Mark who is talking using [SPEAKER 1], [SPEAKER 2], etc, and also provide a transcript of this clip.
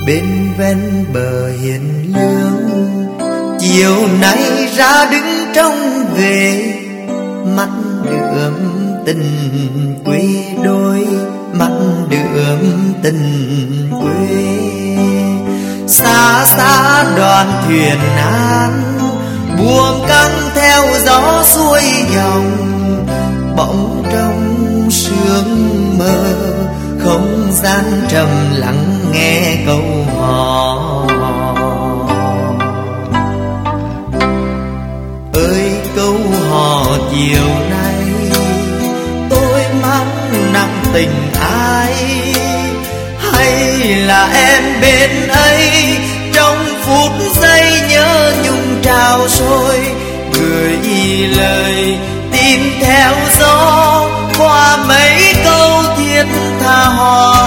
[SPEAKER 1] bên ven bờ hiền lương. Chiều nay ra đứng trông về, mắt đượm tình quê đôi, mắt đượm tình quê. Xa xa đoàn thuyền nan, buông căng theo gió xuôi dòng. Bỗng trong sương mơ, không gian trầm lặng nghe câu hò. Ơi câu hò chiều nay, tôi mang nặng tình ai, hay là em bên ấy trong phút giây nhớ nhung trào sôi. Gửi lời tin theo gió qua mấy câu thiết tha hò.